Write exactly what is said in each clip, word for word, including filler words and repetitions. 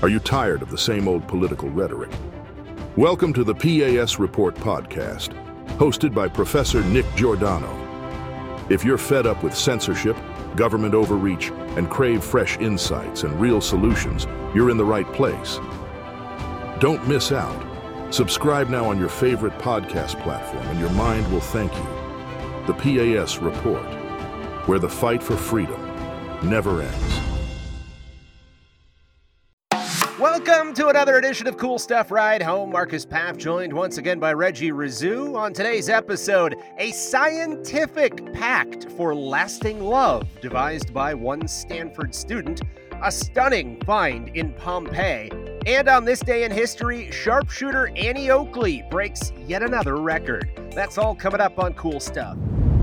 Are you tired of the same old political rhetoric? Welcome to the P A S Report podcast, hosted by Professor Nick Giordano. If you're fed up with censorship, government overreach, and crave fresh insights and real solutions, you're in the right place. Don't miss out. Subscribe now on your favorite podcast platform and your mind will thank you. The P A S Report, where the fight for freedom never ends. Welcome to another edition of Cool Stuff Ride Home. Marcus Paff joined once again by Reggie Rizou. On today's episode, a scientific pact for lasting love devised by one Stanford student, a stunning find in Pompeii, and on this day in history, sharpshooter Annie Oakley breaks yet another record. That's all coming up on Cool Stuff.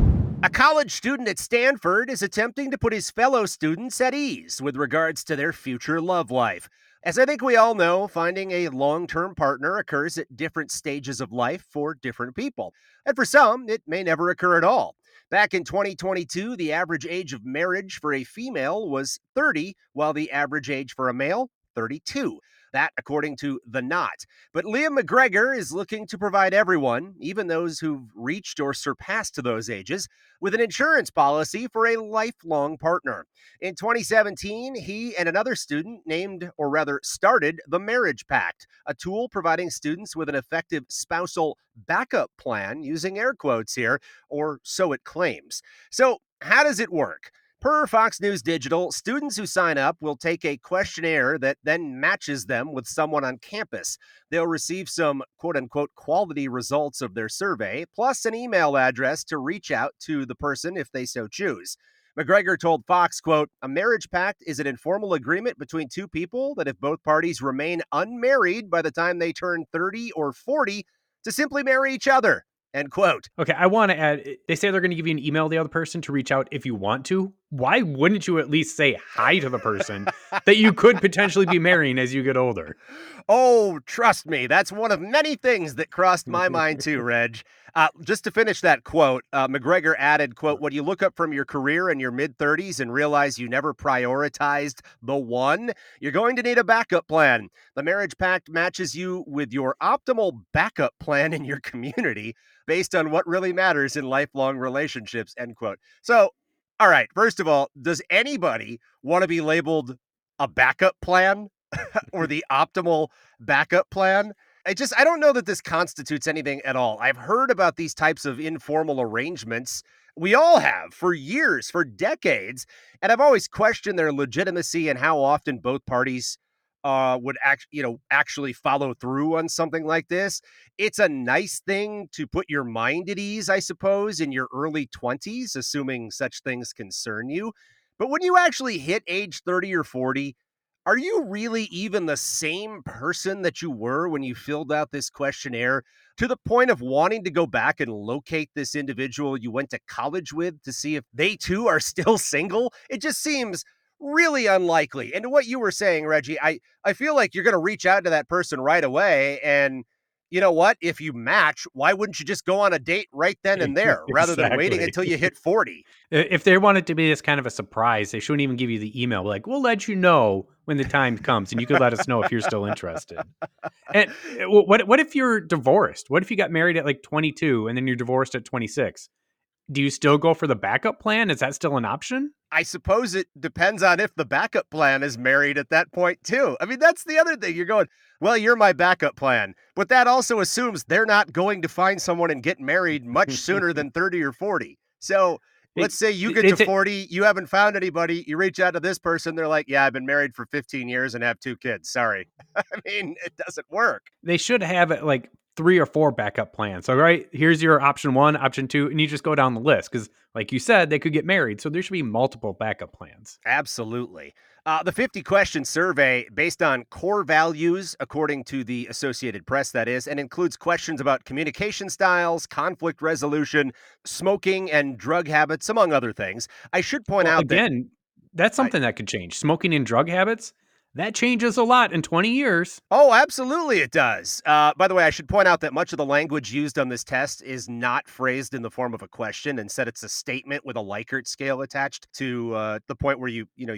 A college student at Stanford is attempting to put his fellow students at ease with regards to their future love life. As I think we all know, finding a long-term partner occurs at different stages of life for different people. And for some, it may never occur at all. Back in twenty twenty-two, the average age of marriage for a female was thirty, while the average age for a male, thirty-two. That, according to The Knot. But Liam McGregor is looking to provide everyone, even those who've reached or surpassed those ages, with an insurance policy for a lifelong partner. In twenty seventeen, he and another student named, or rather started, the Marriage Pact, a tool providing students with an effective spousal backup plan, using air quotes here, or so it claims. So, how does it work? Per Fox News Digital, students who sign up will take a questionnaire that then matches them with someone on campus. They'll receive some quote-unquote quality results of their survey, plus an email address to reach out to the person if they so choose. McGregor told Fox, quote, "A marriage pact is an informal agreement between two people that if both parties remain unmarried by the time they turn thirty or forty, to simply marry each other." End quote. Okay, I want to add, they say they're going to give you an email to the other person to reach out if you want to. Why wouldn't you at least say hi to the person that you could potentially be marrying as you get older? Oh, trust me, that's one of many things that crossed my mind too, Reg. Uh, just to finish that quote, uh, McGregor added, quote, "When you look up from your career in your mid-thirties and realize you never prioritized the one, you're going to need a backup plan. The Marriage Pact matches you with your optimal backup plan in your community based on what really matters in lifelong relationships," end quote. So, all right, first of all, does anybody want to be labeled a backup plan or the optimal backup plan? I just, I don't know that this constitutes anything at all. I've heard about these types of informal arrangements. We all have for years, for decades. And I've always questioned their legitimacy and how often both parties uh, would act, you know, actually follow through on something like this. It's a nice thing to put your mind at ease, I suppose, in your early twenties, assuming such things concern you. But when you actually hit age thirty or forty, are you really even the same person that you were when you filled out this questionnaire, to the point of wanting to go back and locate this individual you went to college with to see if they too are still single? It just seems really unlikely. And to what you were saying, Reggie, I, I feel like you're going to reach out to that person right away. And you know what? If you match, why wouldn't you just go on a date right then and there rather than waiting Exactly. until you hit forty? If they want it to be this kind of a surprise, they shouldn't even give you the email. Like, we'll let you know when the time comes, and you could let us know if you're still interested. And uh, what what if you're divorced? What if you got married at like twenty-two and then you're divorced at twenty-six? Do you still go for the backup plan? Is that still an option? I suppose it depends on if the backup plan is married at that point too. I mean, that's the other thing. You're going, well, you're my backup plan. But that also assumes they're not going to find someone and get married much sooner than thirty or forty. So let's say you get to forty, you haven't found anybody, you reach out to this person, they're like, yeah, I've been married for fifteen years and have two kids. Sorry. I mean, it doesn't work. They should have it like three or four backup plans. So, right, here's your option one, option two, and you just go down the list. Because like you said, they could get married. So there should be multiple backup plans. Absolutely. Uh, the fifty question survey based on core values, according to the Associated Press, that is, and includes questions about communication styles, conflict resolution, smoking, and drug habits, among other things. I should point Well, out again, that that's something I, that could change. Smoking and drug habits, that changes a lot in twenty years. Oh, absolutely it does. Uh, by the way, I should point out that much of the language used on this test is not phrased in the form of a question. Instead, it's a statement with a Likert scale attached to uh, the point where you, you know, you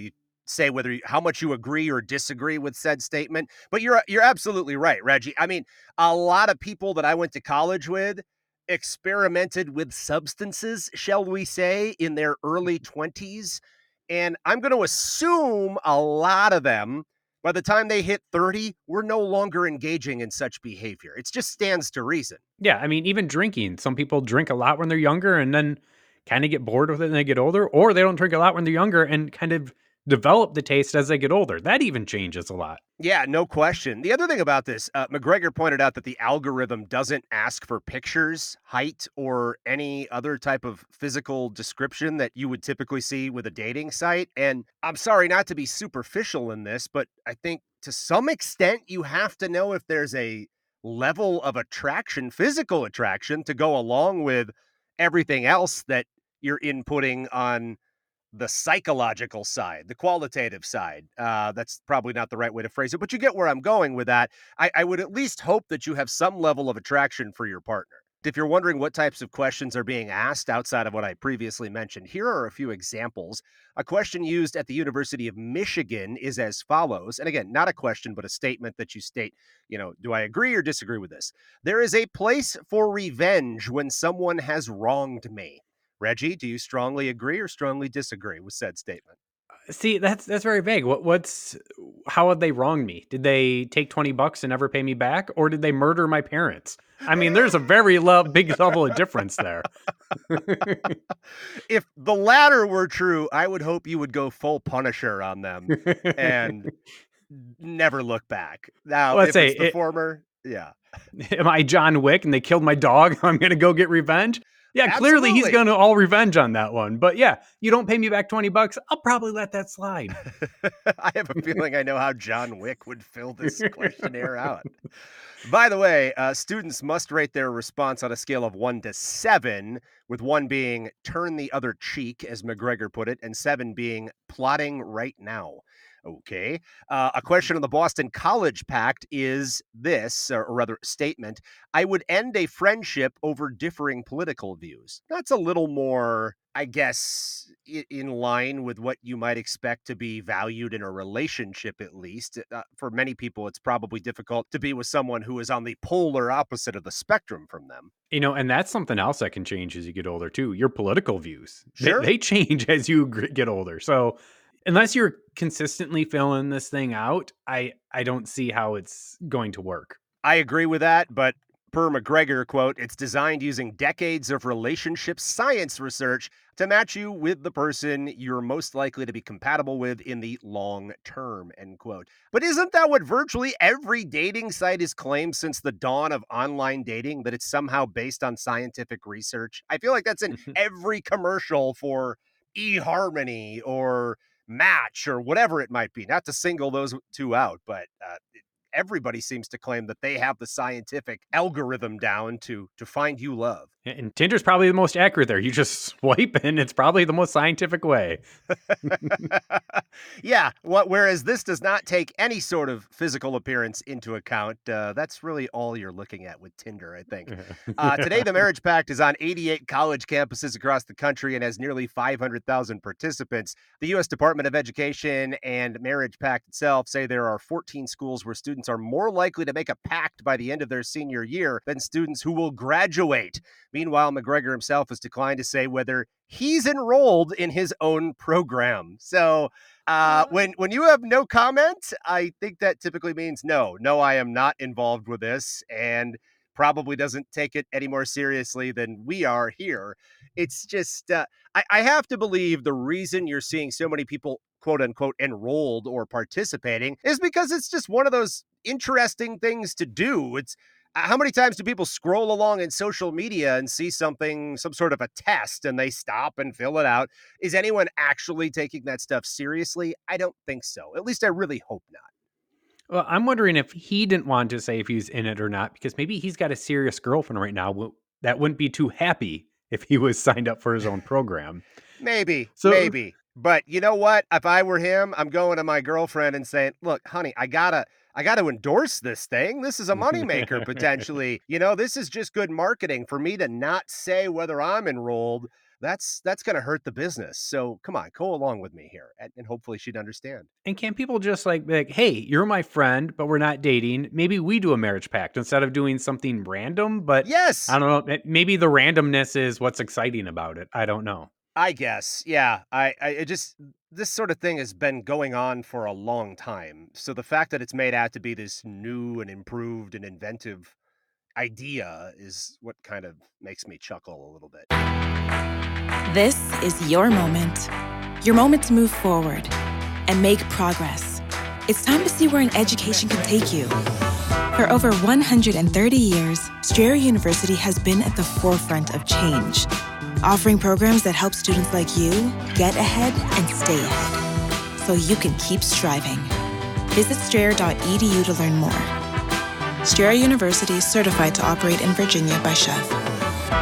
say whether you, how much you agree or disagree with said statement, but you're you're absolutely right, Reggie. I mean, a lot of people that I went to college with experimented with substances, shall we say, in their early twenties, and I'm going to assume a lot of them, by the time they hit thirty, were no longer engaging in such behavior. It just stands to reason. Yeah, I mean, even drinking. Some people drink a lot when they're younger and then kind of get bored with it when they get older, or they don't drink a lot when they're younger and kind of develop the taste as they get older. That even changes a lot. Yeah, no question. The other thing about this, uh, McGregor pointed out that the algorithm doesn't ask for pictures, height, or any other type of physical description that you would typically see with a dating site. And I'm sorry not to be superficial in this, but I think to some extent you have to know if there's a level of attraction, physical attraction, to go along with everything else that you're inputting on the psychological side, the qualitative side. Uh, that's probably not the right way to phrase it, but you get where I'm going with that. I, I would at least hope that you have some level of attraction for your partner. If you're wondering what types of questions are being asked outside of what I previously mentioned, here are a few examples. A question used at the University of Michigan is as follows. And again, not a question, but a statement that you state, you know, do I agree or disagree with this? There is a place for revenge when someone has wronged me. Reggie, do you strongly agree or strongly disagree with said statement? See, that's that's very vague. What what's how would they wrong me? Did they take twenty bucks and never pay me back, or did they murder my parents? I mean, there's a very lo- big level of difference there. If the latter were true, I would hope you would go full Punisher on them and never look back. Now, Let's if say it's the it, former, yeah. am I John Wick and they killed my dog? I'm going to go get revenge. Yeah, clearly he's Absolutely. going to all revenge on that one. But yeah, you don't pay me back twenty bucks. I'll probably let that slide. I have a feeling I know how John Wick would fill this questionnaire out. By the way, uh, students must rate their response on a scale of one to seven, with one being turn the other cheek, as McGregor put it, and seven being plotting right now. Okay. Uh, a question on the Boston College Pact is this, or rather, statement: I would end a friendship over differing political views. That's a little more, I guess, in line with what you might expect to be valued in a relationship, at least. Uh, for many people, it's probably difficult to be with someone who is on the polar opposite of the spectrum from them. You know, and that's something else that can change as you get older too. Your political views, Sure. they, they change as you get older. So unless you're consistently filling this thing out, I I don't see how it's going to work. I agree with that, but per McGregor, quote, it's designed using decades of relationship science research to match you with the person you're most likely to be compatible with in the long term, end quote. But isn't that what virtually every dating site has claimed since the dawn of online dating, that it's somehow based on scientific research? I feel like that's in every commercial for eHarmony or Match or whatever it might be. Not to single those two out, but uh, everybody seems to claim that they have the scientific algorithm down to to find you love. And Tinder's probably the most accurate there. You just swipe and it's probably the most scientific way. Yeah, what, whereas this does not take any sort of physical appearance into account. Uh, that's really all you're looking at with Tinder, I think. Uh, today, the Marriage Pact is on eighty-eight college campuses across the country and has nearly five hundred thousand participants. The U S Department of Education and Marriage Pact itself say there are fourteen schools where students are more likely to make a pact by the end of their senior year than students who will graduate. Meanwhile, McGregor himself has declined to say whether he's enrolled in his own program. So uh, when when you have no comment, I think that typically means no. No, I am not involved with this, and probably doesn't take it any more seriously than we are here. It's just, uh, I, I have to believe the reason you're seeing so many people, quote unquote, enrolled or participating is because it's just one of those interesting things to do. It's how many times do people scroll along in social media and see something, some sort of a test, and they stop and fill it out? Is anyone actually taking that stuff seriously? I don't think so. At least I really hope not. Well, I'm wondering if he didn't want to say if he's in it or not, because maybe he's got a serious girlfriend right now that wouldn't be too happy if he was signed up for his own program. Maybe, So- maybe. But you know what? If I were him, I'm going to my girlfriend and saying, look, honey, I gotta, I gotta endorse this thing. This is a moneymaker potentially. You know, this is just good marketing for me to not say whether I'm enrolled. that's that's going to hurt the business. So come on, go along with me here, and, and hopefully she'd understand. And can people just like be like, hey, you're my friend, but we're not dating. Maybe we do a marriage pact instead of doing something random. But I Yes, don't know. Maybe the randomness is what's exciting about it. I don't know. I guess. Yeah, I, I it just this sort of thing has been going on for a long time. So the fact that it's made out to be this new and improved and inventive idea is what kind of makes me chuckle a little bit. This is your moment. Your moment to move forward and make progress. It's time to see where an education can take you. For over one hundred thirty years, Strayer University has been at the forefront of change, offering programs that help students like you get ahead and stay ahead, so you can keep striving. Visit strayer dot e d u to learn more. Strayer University is certified to operate in Virginia by C H E V.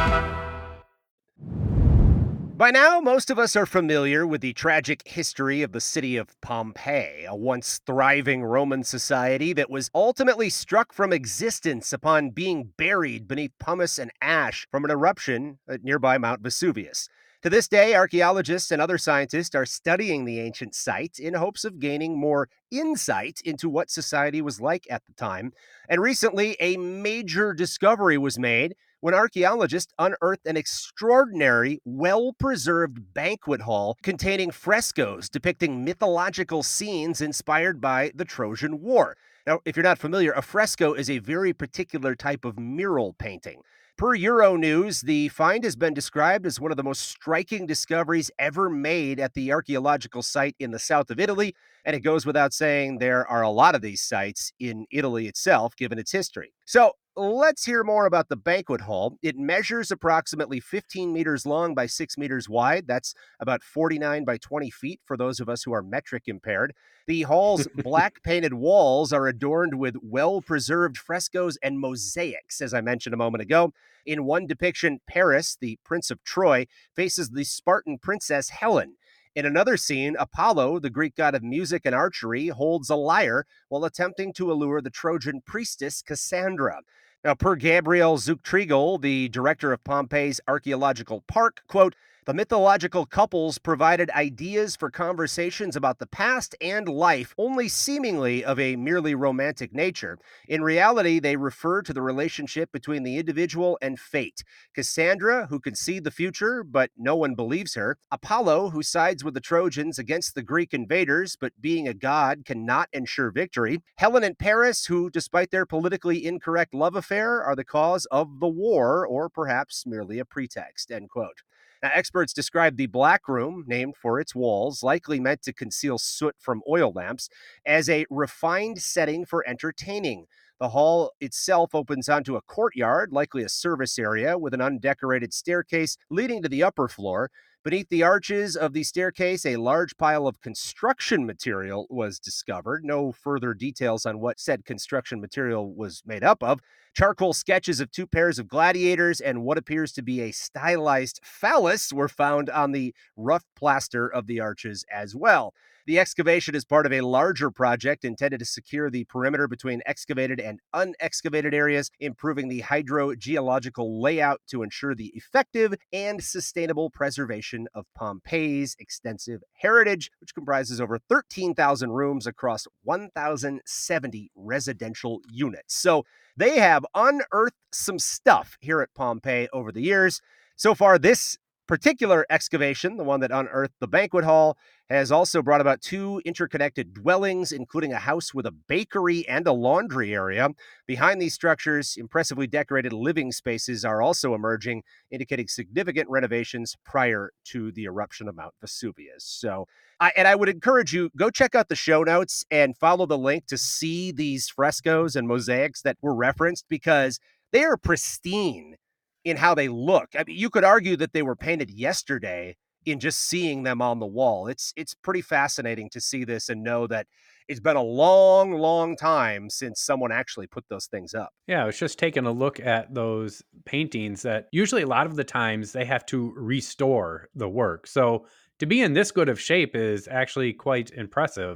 By now, most of us are familiar with the tragic history of the city of Pompeii, a once thriving Roman society that was ultimately struck from existence upon being buried beneath pumice and ash from an eruption at nearby Mount Vesuvius. To this day, archaeologists and other scientists are studying the ancient site in hopes of gaining more insight into what society was like at the time. And recently, a major discovery was made when archaeologists unearthed an extraordinary, well-preserved banquet hall containing frescoes depicting mythological scenes inspired by the Trojan War. Now, if you're not familiar, a fresco is a very particular type of mural painting. Per Euronews, the find has been described as one of the most striking discoveries ever made at the archaeological site in the south of Italy, and it goes without saying there are a lot of these sites in Italy itself, given its history. So let's hear more about the banquet hall. It measures approximately fifteen meters long by six meters wide. That's about forty-nine by twenty feet for those of us who are metric impaired. The hall's black painted walls are adorned with well-preserved frescoes and mosaics, as I mentioned a moment ago. In one depiction, Paris, the Prince of Troy, faces the Spartan princess Helen. In another scene, Apollo, the Greek god of music and archery, holds a lyre while attempting to allure the Trojan priestess Cassandra. Now, per Gabriel Zuchtriegel, the director of Pompeii's archaeological park, quote, the mythological couples provided ideas for conversations about the past and life, only seemingly of a merely romantic nature. In reality, they refer to the relationship between the individual and fate. Cassandra, who can see the future, but no one believes her. Apollo, who sides with the Trojans against the Greek invaders, but being a god cannot ensure victory. Helen and Paris, who, despite their politically incorrect love affair, are the cause of the war, or perhaps merely a pretext, end quote. Now, experts describe the Black Room, named for its walls, likely meant to conceal soot from oil lamps, as a refined setting for entertaining. The hall itself opens onto a courtyard, likely a service area, with an undecorated staircase leading to the upper floor. Beneath the arches of the staircase, a large pile of construction material was discovered. No further details on what said construction material was made up of. Charcoal sketches of two pairs of gladiators and what appears to be a stylized phallus were found on the rough plaster of the arches as well. The excavation is part of a larger project intended to secure the perimeter between excavated and unexcavated areas, improving the hydrogeological layout to ensure the effective and sustainable preservation of Pompeii's extensive heritage, which comprises over thirteen thousand rooms across one thousand seventy residential units. So they have unearthed some stuff here at Pompeii over the years. So far, this particular excavation, the one that unearthed the banquet hall, has also brought about two interconnected dwellings, including a house with a bakery and a laundry area. Behind these structures, impressively decorated living spaces are also emerging, indicating significant renovations prior to the eruption of Mount Vesuvius. So, I, and I would encourage you, go check out the show notes and follow the link to see these frescoes and mosaics that were referenced, because they are pristine in how they look. I mean, you could argue that they were painted yesterday in just seeing them on the wall. It's it's pretty fascinating to see this and know that it's been a long, long time since someone actually put those things up. Yeah, I was just taking a look at those paintings that usually a lot of the times they have to restore the work. So to be in this good of shape is actually quite impressive.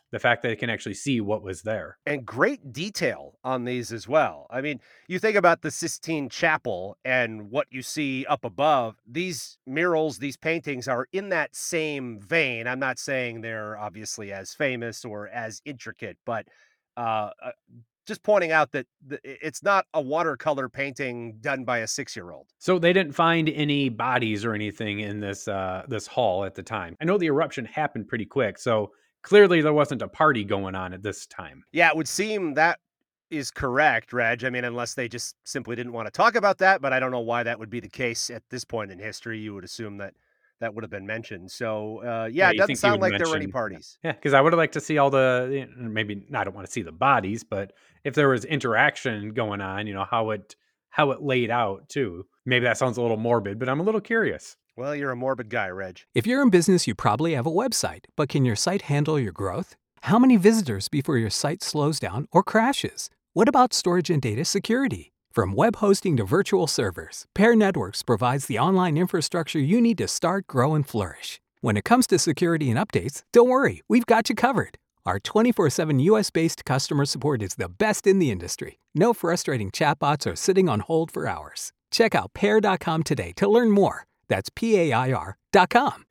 the fact that it can actually see what was there. And great detail on these as well. I mean, you think about the Sistine Chapel and what you see up above. These murals, these paintings are in that same vein. I'm not saying they're obviously as famous or as intricate, but uh, uh, just pointing out that th- it's not a watercolor painting done by a six-year-old. So they didn't find any bodies or anything in this uh, this hall at the time. I know the eruption happened pretty quick, so clearly there wasn't a party going on at this time. Yeah, it would seem that is correct, Reg. I mean, unless they just simply didn't want to talk about that, but I don't know why that would be the case at this point in history. You would assume that that would have been mentioned. So, uh, yeah, Yeah, it you doesn't think he sound would like there were any mention- parties. Yeah, because I would have liked to see all the you know, maybe I don't want to see the bodies, but if there was interaction going on, you know how it how it laid out too. Maybe that sounds a little morbid, but I'm a little curious. Well, you're a morbid guy, Reg. If you're in business, you probably have a website, but can your site handle your growth? How many visitors before your site slows down or crashes? What about storage and data security? From web hosting to virtual servers, Pair Networks provides the online infrastructure you need to start, grow, and flourish. When it comes to security and updates, don't worry, we've got you covered. Our twenty-four seven U S-based customer support is the best in the industry. No frustrating chatbots or sitting on hold for hours. Check out pair dot com today to learn more. That's P A I R dot com.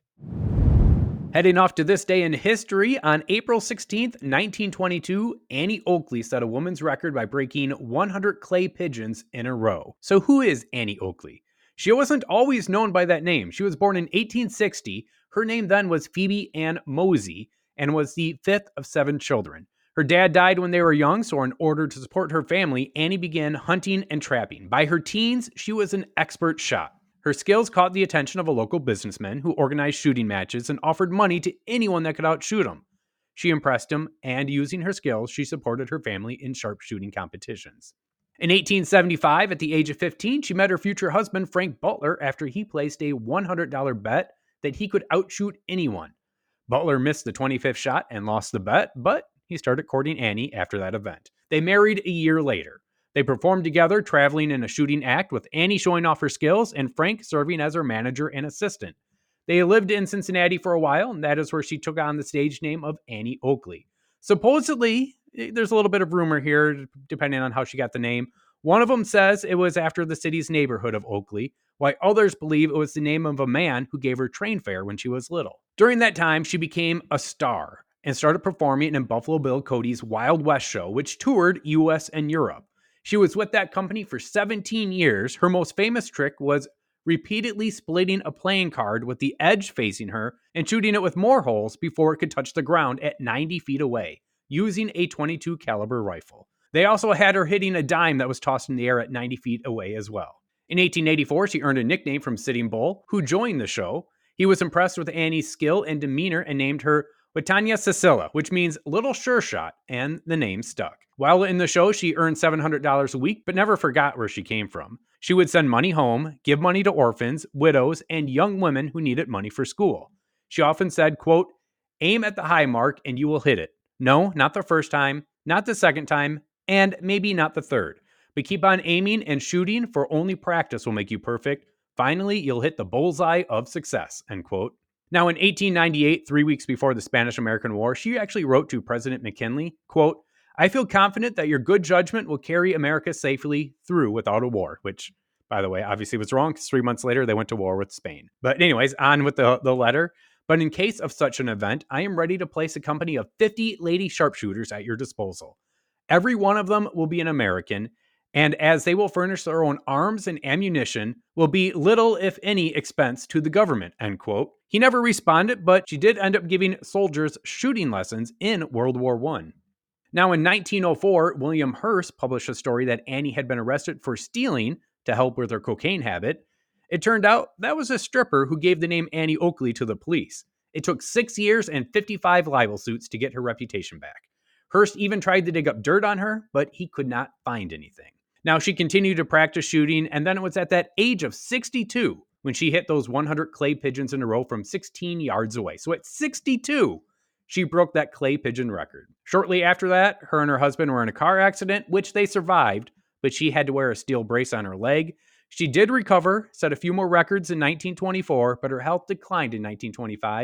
Heading off to this day in history, on April sixteenth, nineteen twenty-two, Annie Oakley set a woman's record by breaking one hundred clay pigeons in a row. So who is Annie Oakley? She wasn't always known by that name. She was born in eighteen sixty. Her name then was Phoebe Ann Mosey and was the fifth of seven children. Her dad died when they were young, so in order to support her family, Annie began hunting and trapping. By her teens, she was an expert shot. Her skills caught the attention of a local businessman who organized shooting matches and offered money to anyone that could outshoot him. She impressed him, and using her skills, she supported her family in sharpshooting competitions. In eighteen seventy-five, at the age of fifteen, she met her future husband, Frank Butler, after he placed a one hundred dollars bet that he could outshoot anyone. Butler missed the twenty-fifth shot and lost the bet, but he started courting Annie after that event. They married a year later. They performed together, traveling in a shooting act, with Annie showing off her skills and Frank serving as her manager and assistant. They lived in Cincinnati for a while, and that is where she took on the stage name of Annie Oakley. Supposedly, there's a little bit of rumor here, depending on how she got the name. One of them says it was after the city's neighborhood of Oakley, while others believe it was the name of a man who gave her train fare when she was little. During that time, she became a star and started performing in Buffalo Bill Cody's Wild West show, which toured U S and Europe. She was with that company for seventeen years. Her most famous trick was repeatedly splitting a playing card with the edge facing her and shooting it with more holes before it could touch the ground at ninety feet away, using a twenty-two caliber rifle. They also had her hitting a dime that was tossed in the air at ninety feet away as well. In eighteen eighty-four, she earned a nickname from Sitting Bull, who joined the show. He was impressed with Annie's skill and demeanor and named her Watanya Cecilia, which means little sure shot, and the name stuck. While in the show, she earned seven hundred dollars a week, but never forgot where she came from. She would send money home, give money to orphans, widows, and young women who needed money for school. She often said, quote, "Aim at the high mark and you will hit it. No, not the first time, not the second time, and maybe not the third. But keep on aiming and shooting, for only practice will make you perfect. Finally, you'll hit the bullseye of success," end quote. Now, in eighteen ninety-eight, three weeks before the Spanish-American War, she actually wrote to President McKinley, quote, "I feel confident that your good judgment will carry America safely through without a war," which, by the way, obviously was wrong because three months later they went to war with Spain. But anyways, on with the, the letter. "But in case of such an event, I am ready to place a company of fifty lady sharpshooters at your disposal. Every one of them will be an American, and as they will furnish their own arms and ammunition, will be little, if any, expense to the government," end quote. He never responded, but she did end up giving soldiers shooting lessons in World War One. Now, in nineteen oh four, William Hearst published a story that Annie had been arrested for stealing to help with her cocaine habit. It turned out that was a stripper who gave the name Annie Oakley to the police. It took six years and fifty-five libel suits to get her reputation back. Hearst even tried to dig up dirt on her, but he could not find anything. Now, she continued to practice shooting, and then it was at that age of sixty-two when she hit those one hundred clay pigeons in a row from sixteen yards away. So at sixty-two, she broke that clay pigeon record. Shortly after that, her and her husband were in a car accident, which they survived, but she had to wear a steel brace on her leg. She did recover, set a few more records in nineteen twenty-four, but her health declined in nineteen twenty-five,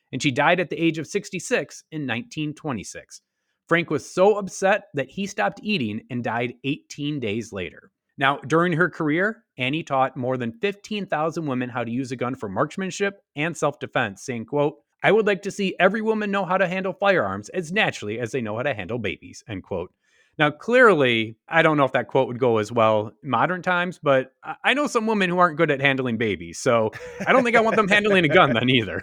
and she died at the age of sixty-six in nineteen twenty-six. Frank was so upset that he stopped eating and died eighteen days later. Now, during her career, Annie taught more than fifteen thousand women how to use a gun for marksmanship and self-defense, saying, quote, "I would like to see every woman know how to handle firearms as naturally as they know how to handle babies," end quote. Now, clearly, I don't know if that quote would go as well in modern times, but I know some women who aren't good at handling babies, so I don't think I want them handling a gun then either.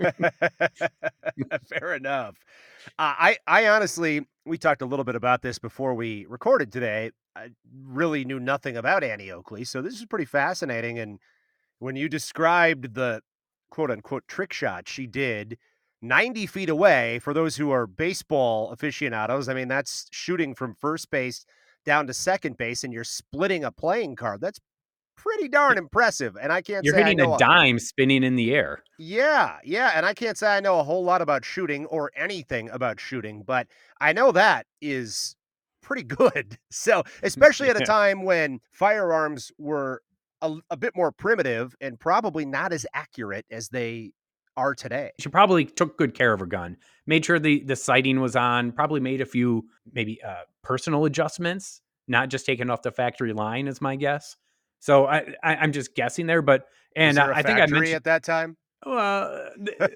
Fair enough. Uh, I, I honestly, we talked a little bit about this before we recorded today. I really knew nothing about Annie Oakley, so this is pretty fascinating. And when you described the quote unquote trick shot she did ninety feet away, for those who are baseball aficionados, I mean, that's shooting from first base down to second base, and you're splitting a playing card. That's pretty darn impressive. And I can't You're say hitting I know a dime spinning in the air. Yeah, yeah, and I can't say I know a whole lot about shooting or anything about shooting, but I know that is pretty good. So, especially at a Yeah. time when firearms were a, a bit more primitive and probably not as accurate as they are today. She probably took good care of her gun, made sure the, the sighting was on, probably made a few maybe uh, personal adjustments, not just taken off the factory line is my guess. So I, I I'm just guessing there, but and Was there uh, a I think I factory mentioned at that time? well,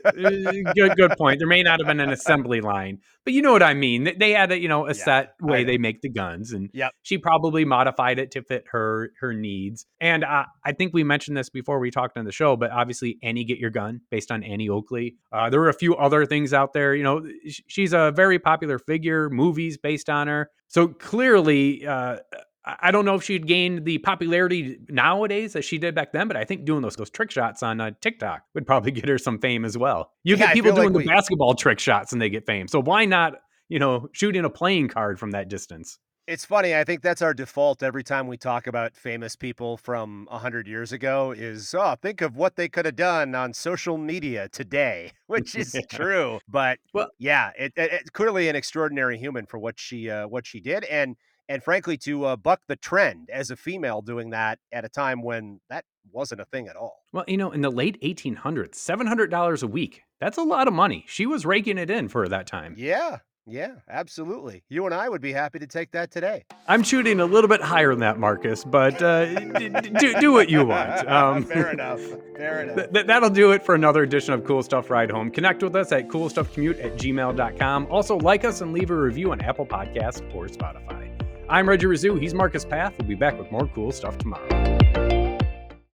good good point. There may not have been an assembly line, but you know what I mean. They- They had a you know a Yeah, set I way know. they make the guns, and Yep. she probably modified it to fit her her needs. And uh, I think we mentioned this before we talked on the show, but obviously Annie Get Your Gun, based on Annie Oakley. Uh, there were a few other things out there. You know, sh- she's a very popular figure. Movies based on her. So clearly. Uh, I I don't know if she'd gained the popularity nowadays as she did back then, but I think doing those those trick shots on uh, TikTok would probably get her some fame as well. You Yeah, get I people feel like doing the we- basketball trick shots and they get fame. So why not, you know, shooting a playing card from that distance? It's funny. I think that's our default every time we talk about famous people from a hundred years ago is, oh, think of what they could have done on social media today, which is Yeah. true. But Well- yeah, it, it, it's clearly an extraordinary human for what she uh, what she did. And and frankly, to uh, buck the trend as a female doing that at a time when that wasn't a thing at all. Well, you know, in the late eighteen hundreds, seven hundred dollars a week. That's a lot of money. She was raking it in for that time. Yeah, yeah, absolutely. You and I would be happy to take that today. I'm shooting a little bit higher than that, Marcus, but uh, d- d- do, do what you want. Um, Fair enough. Fair enough. Th- th- that'll do it for another edition of Cool Stuff Ride Home. Connect with us at coolstuffcommute at gmail dot com. Also, like us and leave a review on Apple Podcasts or Spotify. I'm Reggie Rizou. He's Marcus Path. We'll be back with more cool stuff tomorrow.